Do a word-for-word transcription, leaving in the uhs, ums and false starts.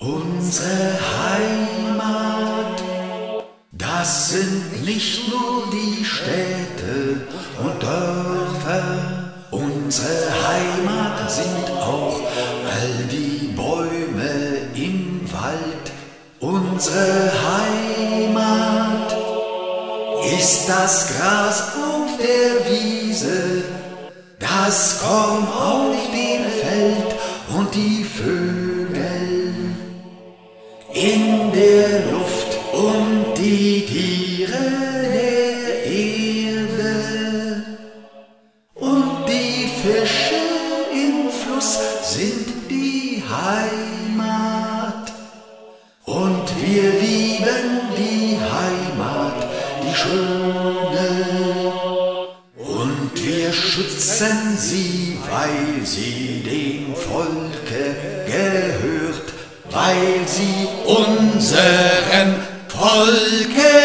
Unsere Heimat, das sind nicht nur die Städte und Dörfer. Unsere Heimat sind auch all die Bäume im Wald. Unsere Heimat ist das Gras auf der Wiese, das Korn auf dem Feld und die Vögel in der Luft und die Tiere der Erde. Und die Fische im Fluss sind die Heimat. Und wir lieben die Heimat, die schöne. Und wir schützen sie, weil sie dem Volke gehört, weil sie unserem Volke